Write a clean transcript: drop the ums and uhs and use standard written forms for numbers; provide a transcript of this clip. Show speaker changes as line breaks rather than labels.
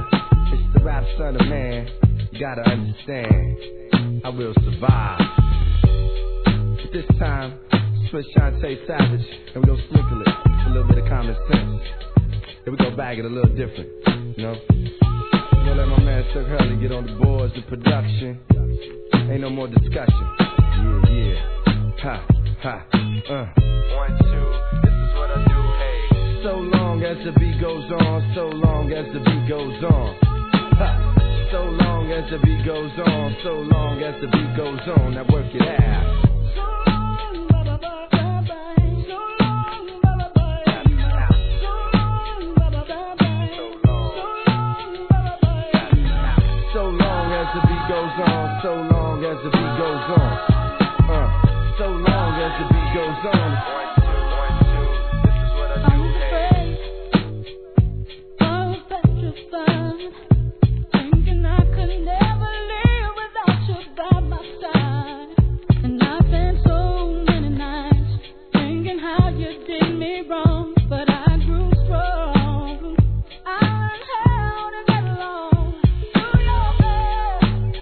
It's the rap son of man. You gotta understand, I will survive. But this time, Swiss Shantae Savage, and we gon' sprinkle it with a little bit of common sense. And we gon' bag it a little different, you know? We gon' let my man Chuck Hurley get on the boards of production. Ain't no more discussion. Yeah. Ha, ha, 1, 2, this is what I do, hey. So long as the beat goes on, so long as the beat goes on. Ha, so long as the beat goes on, so long as the beat goes on. Now work it out. So long as the beat goes on, so long as the beat goes on. So long as the beat goes on. 1, 2, this is what I do, hey.
I was petrified, thinking I could never live without you by my side. And I've been so many nights thinking how you did me wrong.